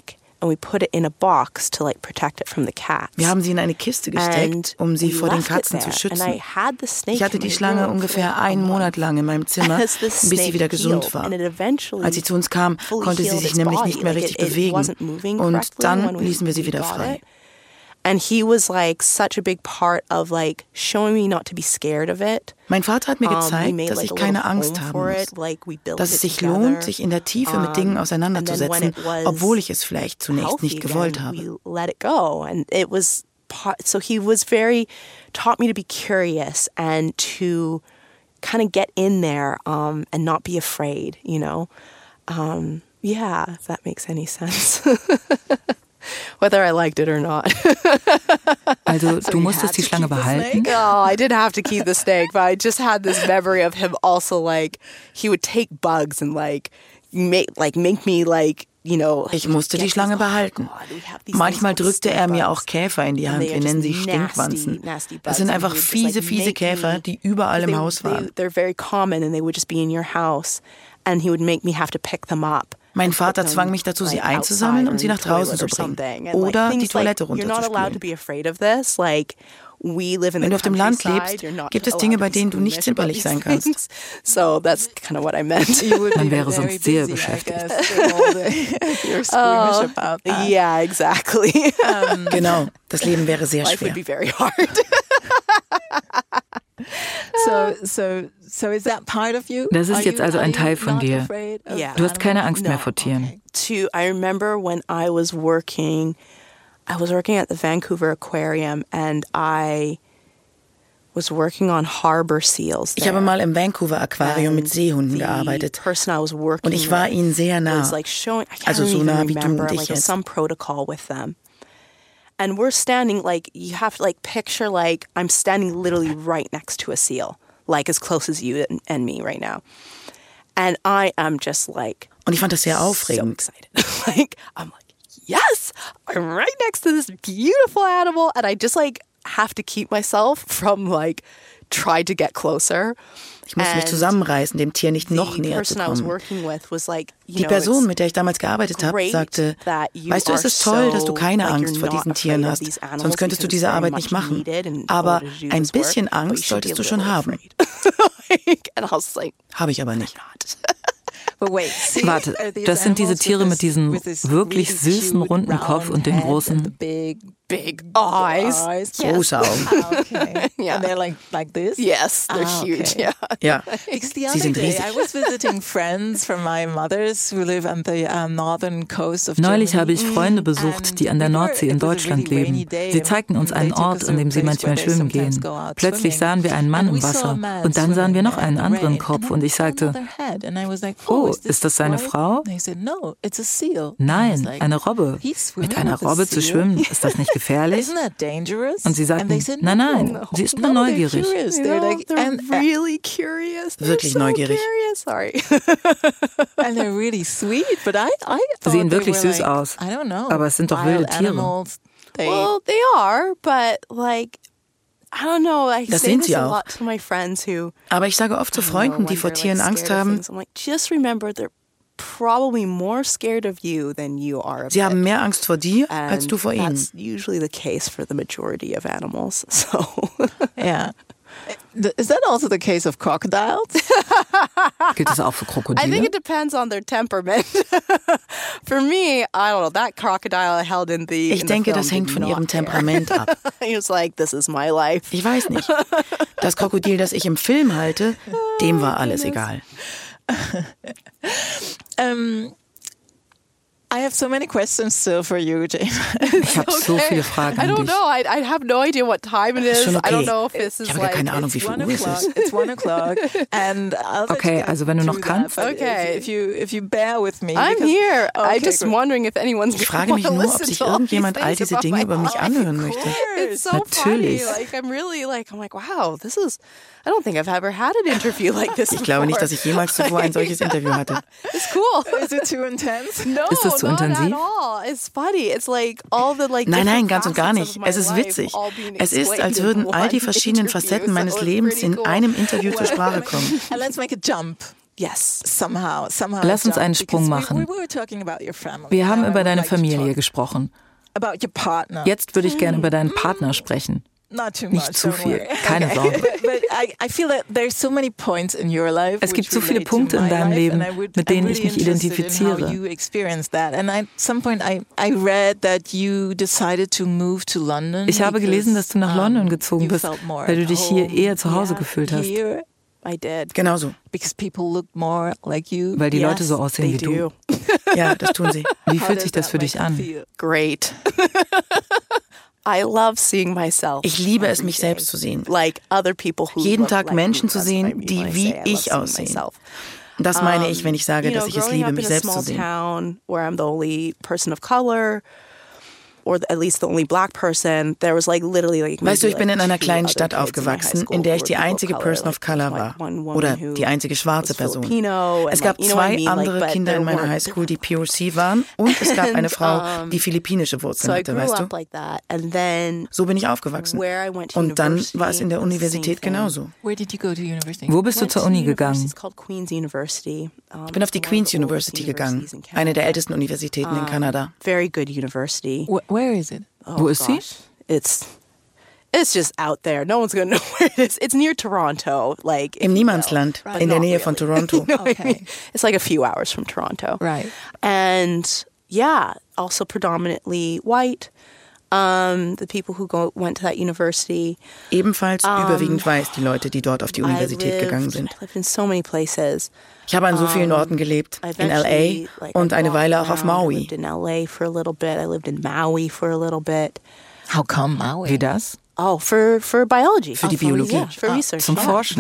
and we put it in a box to like protect it from the cats. Wir haben sie in eine Kiste gesteckt, um sie vor den Katzen zu schützen. Ich hatte die Schlange ungefähr einen Monat lang in meinem Zimmer, bis sie wieder gesund war. Als sie zu uns kam, konnte sie sich nämlich nicht mehr richtig bewegen und dann ließen wir sie wieder frei. And he was like such a big part of like showing me not to be scared of it. Mein Vater hat mir gezeigt, dass ich keine Angst haben muss, dass es sich lohnt, sich in der Tiefe mit Dingen auseinanderzusetzen, obwohl ich es vielleicht zunächst nicht gewollt habe. Let it go, and it was so he was very taught me to be curious and to kind of get in there um, and not be afraid, you know. Um, yeah, if that makes any sense. Whether I liked it or not. Also, du musstest die Schlange behalten? Oh, I didn't have to keep the snake, but I just had this memory of him also like, he would take bugs and like, make, like, make me like, you know. Ich musste die Schlange behalten. Manchmal drückte er mir auch Käfer in die Hand, wir nennen sie Stinkwanzen. Das sind einfach fiese, fiese Käfer, die überall im Haus waren. They're very common and they would just be in your house and he would make me have to pick them up. Mein Vater zwang mich dazu, sie einzusammeln und sie nach draußen zu bringen oder die Toilette runterzuspülen. Wenn du auf dem Land lebst, gibt es Dinge, bei denen du nicht zimperlich sein kannst. So that's kind of what I meant. Man wäre sonst sehr beschäftigt. Oh, yeah, exactly. Genau, das Leben wäre sehr schwer. Life would be very hard. So, so, so is that part of you? Das ist jetzt also ein Teil von dir. Du hast keine Angst mehr vor Tieren. To, I remember when I was working, I was working at the Vancouver Aquarium and I was working on harbor seals there. Ich habe mal im Vancouver Aquarium mit Seehunden gearbeitet und ich war ihnen sehr nah, also so nah wie du und ich jetzt. Some protocol with them. And we're standing, like, you have to, like, picture, like, I'm standing literally right next to a seal, like, as close as you and, and me right now. And I am just, like, und ich fand das sehr aufregend. So excited. Like, I'm like, yes, I'm right next to this beautiful animal. And I just, like, have to keep myself from, like, try to get closer. Ich musste mich zusammenreißen, dem Tier nicht noch näher zu kommen. Die Person, mit der ich damals gearbeitet habe, sagte, weißt du, es ist toll, dass du keine Angst vor diesen Tieren hast, sonst könntest du diese Arbeit nicht machen. Aber ein bisschen Angst solltest du schon haben. Habe ich aber nicht. Warte, das sind diese Tiere mit diesem wirklich süßen, runden Kopf und den großen... Big eyes. Große Augen. Okay. Yeah. And they're like like this? Yes, they're ah, huge. Okay. Yeah. Ja. Sie sind riesig. I was visiting friends from my mother's who live on the um, northern coast of Germany. Neulich habe ich Freunde besucht, die an der Nordsee in Deutschland leben. Sie zeigten uns einen Ort, an dem sie manchmal schwimmen gehen. Plötzlich sahen wir einen Mann im Wasser und dann sahen wir noch einen anderen Kopf und ich sagte, oh, ist das seine Frau? Nein, eine Robbe. Mit einer Robbe zu schwimmen, ist das nicht gefährlich? Und sie sagten, nein, nein, sie ist nur neugierig. Wirklich neugierig. Sie sehen wirklich süß aus. Aber es sind doch wilde Tiere. Well, they are, but like, I don't know. I das say sind this sie a auch. lot to my friends who, Aber ich sage oft zu Freunden, die vor Tieren Angst haben, I'm like, just remember they're probably more scared of you than you are of sie haben it. mehr Angst vor dir, And als du vor ihnen. That's usually the case for the majority of animals. So, yeah. Is that also the case of crocodiles? Gilt das auch für Krokodile? I think it depends on their temperament. For me, I don't know, that crocodile I held in the Ich in denke, the film das hängt did von not ihrem Temperament care. ab. He was like, this is my life. Ich weiß nicht. Das Krokodil, das ich im Film halte, dem war alles egal. um, I have so many questions still for you, Jane. Ich habe so viele Fragen I an don't dich. know. I, I have no idea what time it is. Schon okay. I don't know if this Ich is habe gar like. keine Ahnung, wie viel Uhr es ist. It's one o'clock. And I'll Okay, also wenn du noch kannst. Okay. If you, if you bear with me. I'm because- here. Okay, I'm just good. wondering if anyone's Ich frage mich nur, ob sich irgendjemand all diese Dinge über mich anhören möchte. It's so Natürlich. funny. Like I'm really like I'm like wow, this is. I don't think I've ever had an interview like this. Ich glaube nicht, dass ich jemals zuvor ein solches Interview hatte. It's cool. Is it too intense? No, Ist das zu not intensiv? at all. It's funny. It's like all the like. Nein, nein, different ganz und gar facets nicht. of my Es ist life witzig. all being Es ist, als explained würden in all die one verschiedenen interview. Facetten So meines it's Lebens pretty in cool. einem Interview zur Sprache kommen. And let's make a jump. Yes. Somehow, somehow. Lass uns einen Sprung machen. Wir haben über deine Familie gesprochen. Jetzt würde ich gerne über deinen Partner sprechen. Nicht zu viel, keine Sorge. Es gibt so viele Punkte in deinem Leben, mit denen ich mich identifiziere. Ich habe gelesen, dass du nach London gezogen bist, weil du dich hier eher zu Hause gefühlt hast. Genauso. Weil die Leute so aussehen wie du. Ja, das tun sie. Wie fühlt sich das für dich an? Great. I love seeing myself. Ich liebe es, mich selbst zu sehen. Like other people who Jeden Tag like Menschen zu me. sehen, die wie ich aussehen. Das meine ich, wenn ich sage, dass ich es liebe, mich selbst zu sehen. Town where I'm the only person of color. Or at least the only black person. There was like literally like. Weißt du, ich bin in einer kleinen Stadt aufgewachsen, in der ich die einzige Person of Color war. Oder die einzige schwarze Person. Es gab zwei andere Kinder in meiner Highschool, die P O C waren. Und es gab eine Frau, die philippinische Wurzeln hatte, weißt du? So bin ich aufgewachsen. Und dann war es in der Universität genauso. Wo bist du zur Uni gegangen? Ich bin auf die Queen's University gegangen. Eine der ältesten Universitäten in Kanada. Very good university. Where is it? Oh, Wo ist sie? It's it's just out there. No one's gonna know where it is. It's near Toronto, like im Niemandsland, you know, in der Nähe von really. Toronto. You know Okay. I mean? It's like a few hours from Toronto. Right. And yeah, also predominantly white. Um, the people who go, went to that university. Ebenfalls Um, überwiegend weiß, die Leute, die dort auf die Universität I lived, gegangen sind. I lived in so many places. Ich habe an so vielen Orten gelebt, in L A und eine Weile auch auf I Maui. lived in L A for a little bit. I lived in Maui for a little bit. How come Maui? Wie das? Oh, for for biology. Für die Biologie. Yeah, for research. Zum yeah. Forschen.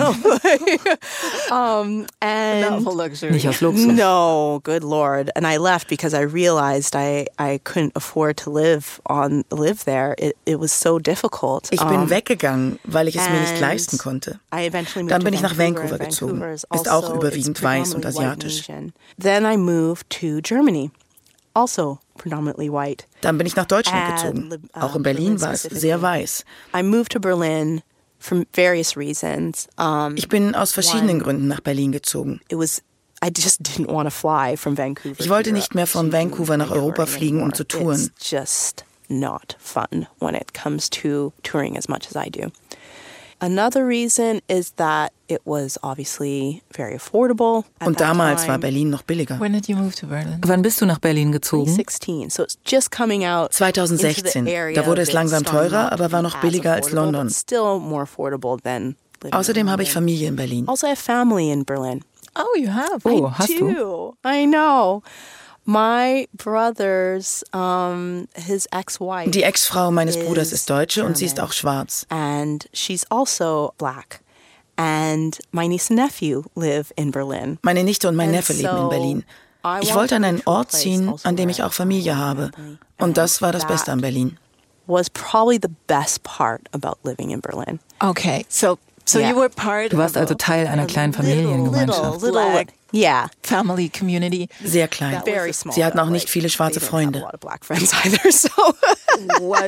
um, and Not for luxury. Nicht aus Luxus. no, good Lord. And I left because I realized I, I couldn't afford to live on live there. It it was so difficult. Ich bin Um, weggegangen, weil ich es mir nicht and leisten konnte. I eventually moved Dann to bin ich nach Vancouver. Vancouver gezogen. Vancouver is Ist auch also- überwiegend it's weiß und predominantly white and asiatisch. Asian. Then I moved to Germany, also predominantly white. Dann bin ich nach Deutschland And gezogen. li- uh, Auch in Berlin Berlin war es specifically. sehr weiß. I moved to Berlin for various reasons. Um, Ich bin aus verschiedenen One. Gründen nach Berlin gezogen. it was I just didn't want to fly from Vancouver. Ich wollte to nicht mehr von Europe to Vancouver nach Europe Europa fliegen, um anymore. zu touren. It's just not fun when it comes to touring as much as I do. Another reason is that it was obviously very affordable. At Und that damals time. war Berlin noch billiger. When did you move to Berlin? Wann bist du nach Berlin gezogen? twenty sixteen, so it's just coming out. zwanzig sechzehn. into the area Da wurde es that's langsam starting teurer, not aber war noch as billiger als affordable, London. but still more affordable than living in Außerdem habe ich London. Familie in Berlin. Also, I have family in Berlin. Oh, you have. Oh, I hast du? do. I know. My brother's, um, his ex-wife. Die Ex-Frau meines is Bruders ist Deutsche und sie ist German. auch schwarz. And she's also black. And my niece and nephew live in Berlin. Meine Nichte und mein And Neffe leben in so Berlin. I Ich want wollte an to einen move to a Ort place ziehen, also an dem where ich auch I Familie have habe. family. Und das war das that Beste an Berlin. Was probably the best part about living in Berlin. Okay, so so Yeah. you were part Du warst of also a Teil einer kleinen Familiengemeinschaft. Little, little, yeah. family community. Sehr klein. Very small. Sie hatten auch though, nicht like, viele schwarze they don't Freunde. have a lot of black friends either, so. What?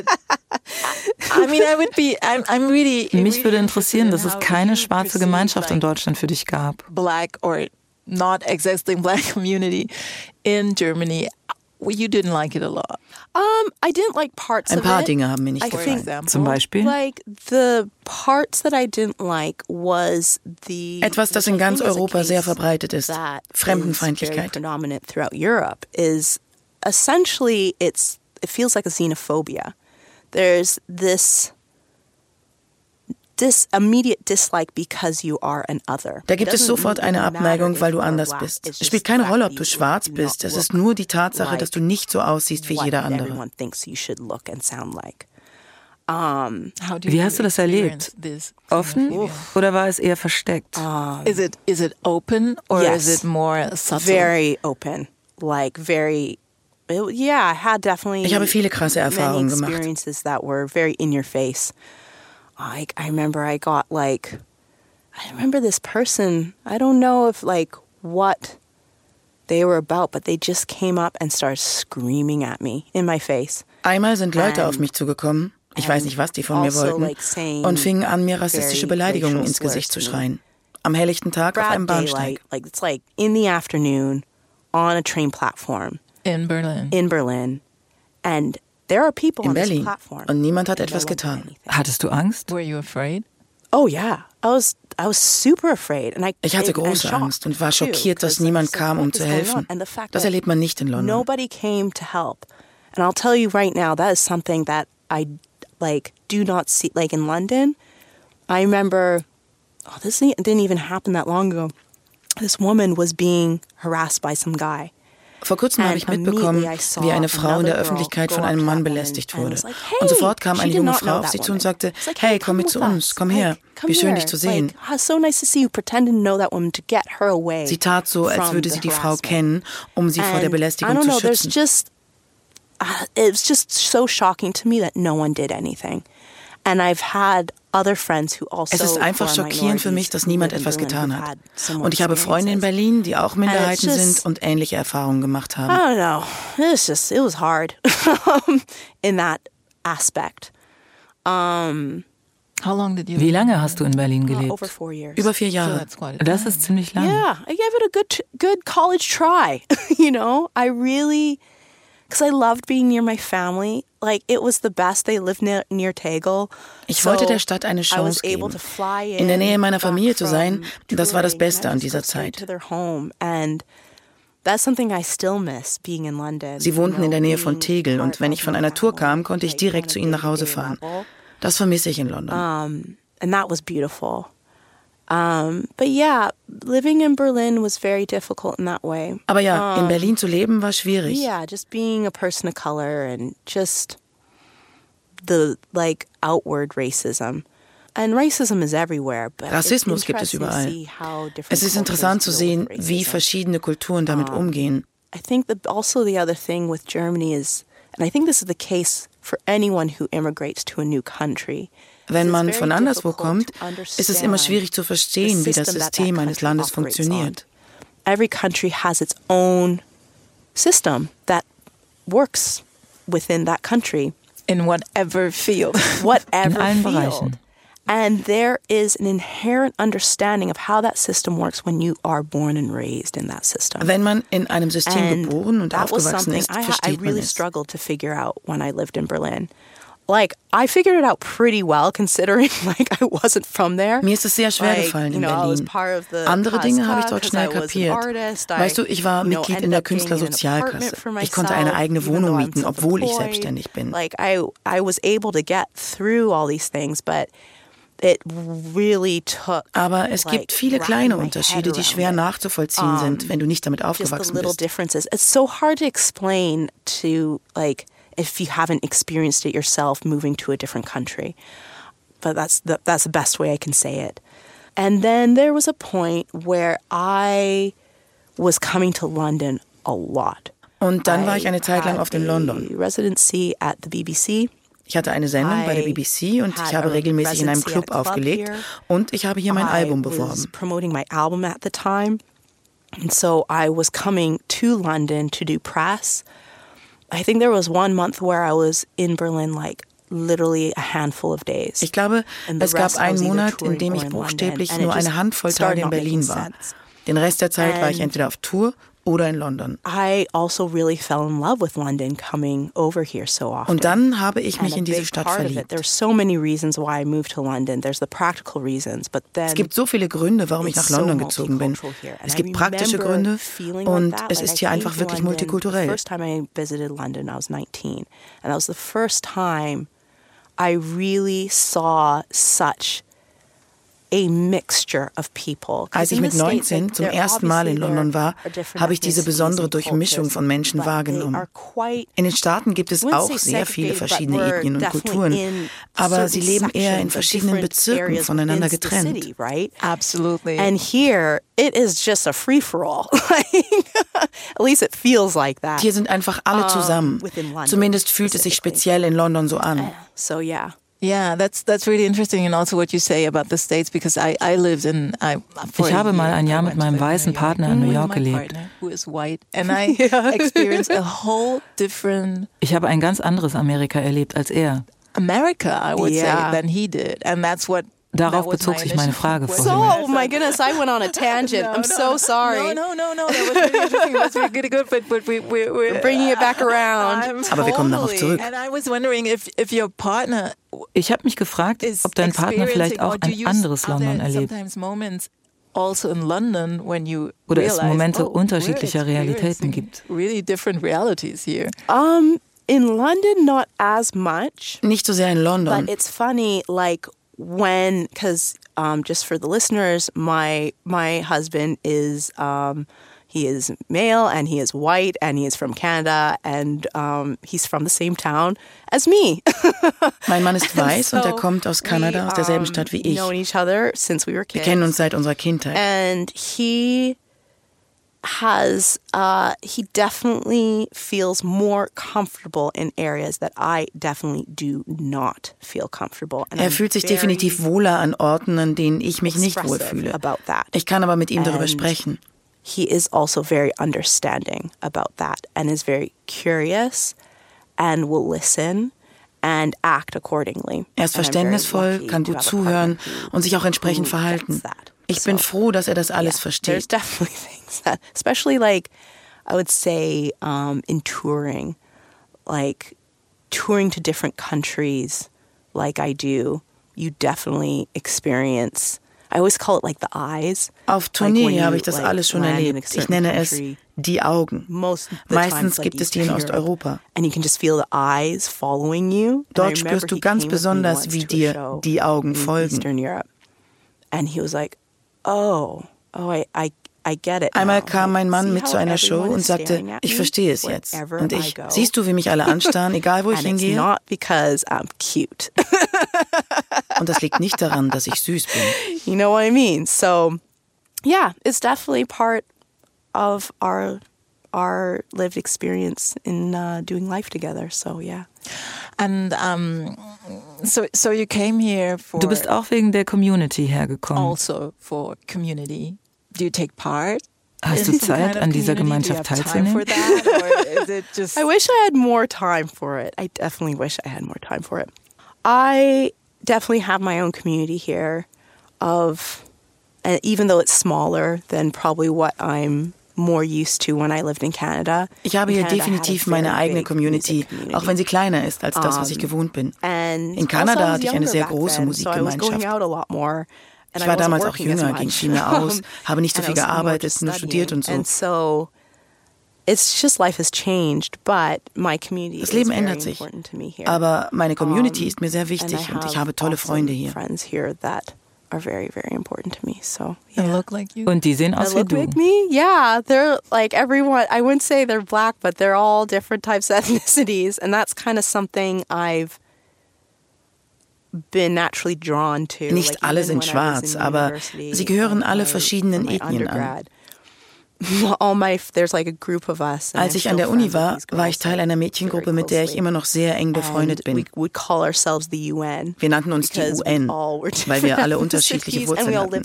I mean, I would be. I'm. I'm really. Mich really würde interessieren, dass interested es in how keine you schwarze perceive, Gemeinschaft in like, Deutschland für dich gab. Black or not existing black community in Germany. Well, you didn't like it a lot. Um, I didn't like parts Ein of paar it. Dinge haben mir nicht I gefallen. think Zum Beispiel? like the parts that I didn't like was the Etwas, das which in I ganz think is a Europa sehr case verbreitet ist. that is Fremdenfeindlichkeit. very predominant throughout Europe is essentially it's it feels like a xenophobia. There's this this immediate dislike because you are an other. Da gibt It es doesn't sofort eine matter Abneigung, if weil du you're anders black. bist. It's Es spielt just keine that Rolle, ob du you schwarz do bist. not Es ist look nur die Tatsache, like dass du nicht so aussiehst wie what jeder andere. everyone thinks you should look and sound like. Um, How do Wie you hast du das erlebt? experience this Offen xenophobia? oder war es eher versteckt? Is it is it open or Yes. is it more subtle? very open, like very. It, yeah, I had definitely. Ich habe viele krasse Erfahrungen many gemacht. experiences that were very in your face. Like I remember, I got like, I remember this person. I don't know if like what they were about, but they just came up and started screaming at me in my face. Einmal sind Leute And- auf mich zugekommen, ich weiß nicht, was die von mir also, wollten, like, saying und fingen an, mir rassistische very Beleidigungen racial ins Gesicht zu slurs to me. schreien. am helllichten Tag auf einem Bahnsteig. Like it's like in the afternoon on a train platform. In Berlin. In Berlin. And there are people in on Berlin. this platform. Und niemand hat etwas getan. Hattest du Angst? Were you afraid? Oh yeah, I was I was super afraid. And I, ich hatte große Angst und war schockiert, dass niemand kam, um zu helfen. Das erlebt man nicht in London. Nobody came to help. And I'll tell you right now, that is something that I like do not see. Like in London, I remember, oh, this didn't even happen that long ago. This woman was being harassed by some guy. Vor kurzem habe ich mitbekommen, wie eine Frau in der Öffentlichkeit von einem Mann belästigt wurde. Und sofort kam eine junge Frau auf sie zu und sagte, hey, komm mit zu uns, komm her, wie schön dich zu sehen. Sie tat so, als würde sie die Frau kennen, um sie vor der Belästigung zu schützen. It was just so shocking to me that no one did anything. And I've had other friends who also es ist einfach schockierend für mich, dass niemand etwas getan hat. Und ich habe Freunde in Berlin, die auch Minderheiten sind und ähnliche Erfahrungen gemacht haben. I don't know. It was just, it was hard in that aspect. Um, How long did you Wie lange hast du in Berlin gelebt? Uh, over four years. Über vier Jahre. Das ist ziemlich lang. Yeah, I gave it a good, good college try. You know, I really... Because I loved being near my family. Like, it was the best. They lived near, near Tegel. Ich wollte der Stadt eine Chance geben. In der Nähe meiner Familie zu sein, das war das Beste an dieser Zeit. Sie wohnten in der Nähe von Tegel und wenn ich von einer Tour kam, konnte ich direkt zu ihnen nach Hause fahren. Das vermisse ich in London. Um, and that was beautiful. Um, but yeah, living in Berlin was very difficult in that way. Aber ja, um, in Berlin zu leben war schwierig. Yeah, just being a person of color and just the like outward racism. And racism is everywhere, but Rassismus gibt es überall. Es ist interessant zu sehen, wie verschiedene Kulturen damit um, umgehen. I think the, also the other thing with Germany is, and I think this is the case for anyone who immigrates to a new country. Wenn man von anderswo kommt, ist es immer schwierig zu verstehen, wie das System eines Landes funktioniert. Every country has its own system that works within that country. In whatever field. Whatever In allen field. Bereichen. And there is an inherent understanding of how that system works when you are born and raised in that system. Wenn man in einem System and geboren und aufgewachsen ist, I, versteht I really man es. struggled to figure out when I lived in Berlin. Like, I figured it out pretty well, considering like I wasn't from there. Mir ist es sehr schwer like, gefallen you in know, Berlin. The Andere Dinge habe ich dort because schnell I was an kapiert. artist. Weißt du, ich war I, you know, Mitglied in der Künstlersozialkasse. Ich konnte eine eigene Wohnung mieten, obwohl ich selbstständig bin. Like, I, I was able to get through all these things, but it really took, Aber es gibt viele kleine Unterschiede, die schwer nachzuvollziehen sind, wenn du nicht damit aufgewachsen bist. Differences. It's so hard to explain to, like, if you haven't experienced it yourself moving to a different country. But that's the, that's the best way I can say it. And then there was a point where I was coming to London a lot. Und dann war ich eine Zeit lang oft in London. Residency at the B B C. Ich hatte eine Sendung bei der B B C und ich habe regelmäßig in einem Club aufgelegt und ich habe hier mein Album beworben. I was promoting my album at the time. And so I was coming to London to do press. I think there was one month where I was in Berlin like literally a handful of days. Ich glaube, es gab einen Monat, in dem ich buchstäblich nur eine Handvoll Tage in Berlin war. Den Rest der Zeit war ich entweder auf Tour oder in London. I also really fell in love with London coming over here so often. Und dann habe ich mich in diese Stadt verliebt. There's so many reasons why I moved to London. There's the practical reasons, but then es gibt so viele Gründe, warum ich nach London gezogen bin. Es gibt praktische Gründe und es ist hier einfach wirklich multikulturell. The first time I visited London, I was nineteen, and that was the first time I really saw such a mixture of people. Als ich mit neunzehn zum ersten Mal in London war, habe ich diese besondere Durchmischung von Menschen wahrgenommen. In den Staaten gibt es auch sehr viele verschiedene Ethnien und Kulturen, aber sie leben eher in verschiedenen Bezirken voneinander getrennt. Absolutely. And here it is just a free for all. At least it feels like that. Hier sind einfach alle zusammen. Zumindest fühlt es sich speziell in London so an. So yeah. Yeah, that's that's really interesting, and also what you say about the States, because I I lived in. I, ich habe mal ein Jahr mit meinem weißen Partner in New York gelebt. Who is white, and I experienced a whole different. Ich habe ein ganz anderes Amerika erlebt als er. America, I would yeah. say, than he did, and that's what Darauf bezog sich meine Frage vorhin. So, oh my goodness, I went on a tangent. no, I'm no, so sorry. No, no, no, no, that was really interesting. That was really good, but, but we, we, we're bringing it back around. I'm Aber wir kommen darauf zurück. And I was wondering if, if your partner Ich habe mich gefragt, ob dein Partner vielleicht auch ein anderes London erlebt. Also in London, when you Oder es realize, Momente oh, unterschiedlicher Realitäten gibt. Really different realities here. Um, in London, not as much. Nicht so sehr in London. But it's funny, like when, because um, just for the listeners, my my husband is um, he is male and he is white and he is from Canada and um, he's from the same town as me. Mein Mann ist weiß so und er kommt aus Kanada, we, aus derselben Stadt wie ich. Known each other since we were kids. Wir kennen uns seit unserer Kindheit. And he has, uh, he definitely feels more comfortable in areas that I definitely do not feel comfortable. And er I'm fühlt sich definitiv wohler an Orten, an denen ich mich nicht wohlfühle. Ich kann aber mit ihm darüber sprechen. He is also very understanding about that and is very curious and will listen and act accordingly. Er ist verständnisvoll, kann gut zuhören und sich auch entsprechend verhalten. Ich bin froh, dass er das alles yeah, versteht. There's definitely things that, especially like, I would say um, in touring, like touring to different countries like I do, you definitely experience, I always call it like the eyes. Auf Tournee like habe ich das like alles schon erlebt. Ich nenne es die Augen. Meistens gibt es die in Osteuropa. And you can just feel the eyes following you. Dort spürst du ganz besonders, wie dir die Augen folgen. Eastern Europe. And he was like, oh, oh, I, I, I get it. Einmal kam mein Mann mit zu einer Show und sagte, ich verstehe es jetzt. Und ich, siehst du, wie mich alle anstarren, egal wo ich hingehe? Not because I'm cute. Und das liegt nicht daran, dass ich süß bin. You know what I mean? So, yeah, it's definitely part of our our lived experience in uh, doing life together. So, yeah. And um, so, so you came here for. Du bist auch wegen der Community hergekommen. Also for community. Do you take part? Hast du Zeit, an dieser Gemeinschaft teilzunehmen? I wish I had more time for it. I definitely wish I had more time for it. I definitely have my own community here of, and even though it's smaller than probably what I'm more used to when I lived in Canada. Ich habe hier definitiv meine eigene Community, auch wenn sie kleiner ist als das, was ich gewohnt bin. In Kanada hatte ich eine sehr große Musikgemeinschaft. Ich war damals auch jünger, ging viel mehr aus, habe nicht so viel gearbeitet, nur studiert und so. It's just life has changed, but my community das Leben ändert sich, aber meine Community ist mir sehr wichtig und ich habe tolle Freunde hier. Are very, very important to me. So, yeah. They look like you. Und die sehen aus wie du. Like me? Yeah, they're like everyone. I wouldn't say they're black, but they're all different types of ethnicities, and that's kind of something I've been naturally drawn to. Nicht like, alle sind schwarz, aber sie gehören alle verschiedenen Ethnien an. All my, there's like a group of us. Als ich an der Uni war, war ich Teil einer Mädchengruppe, mit der ich immer noch sehr eng befreundet bin. Wir nannten uns die U N, weil wir alle unterschiedliche Wurzeln hatten.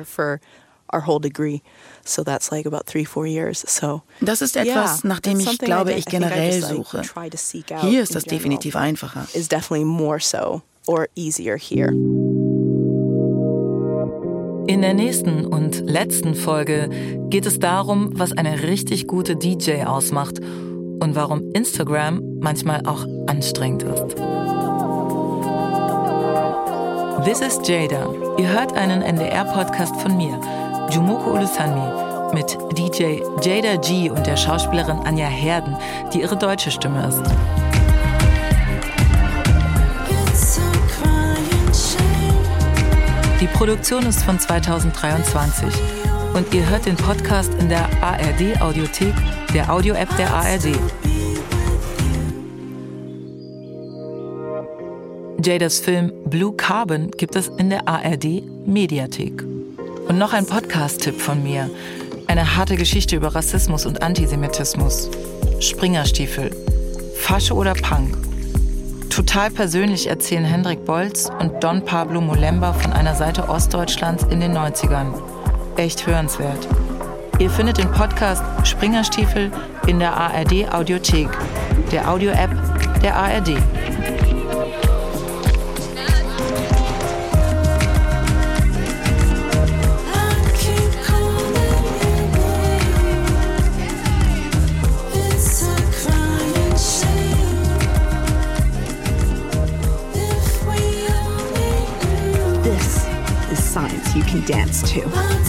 Das ist etwas, nach dem ich glaube, ich generell suche. Hier ist das definitiv einfacher. In der nächsten und letzten Folge geht es darum, was eine richtig gute D J ausmacht und warum Instagram manchmal auch anstrengend ist. This is Jada. Ihr hört einen N D R-Podcast von mir, Jumoko Ulusanmi, mit D J Jada G und der Schauspielerin Anja Herden, die ihre deutsche Stimme ist. Die Produktion ist von zweitausenddreiundzwanzig und ihr hört den Podcast in der A R D-Audiothek, der Audio-App der A R D. Jadas Film Blue Carbon gibt es in der A R D-Mediathek. Und noch ein Podcast-Tipp von mir. Eine harte Geschichte über Rassismus und Antisemitismus. Springerstiefel. Fasche oder Punk. Total persönlich erzählen Hendrik Bolz und Don Pablo Molemba von einer Seite Ostdeutschlands in den neunzigern. Echt hörenswert. Ihr findet den Podcast Springerstiefel in der A R D-Audiothek, der Audio-App der A R D. too.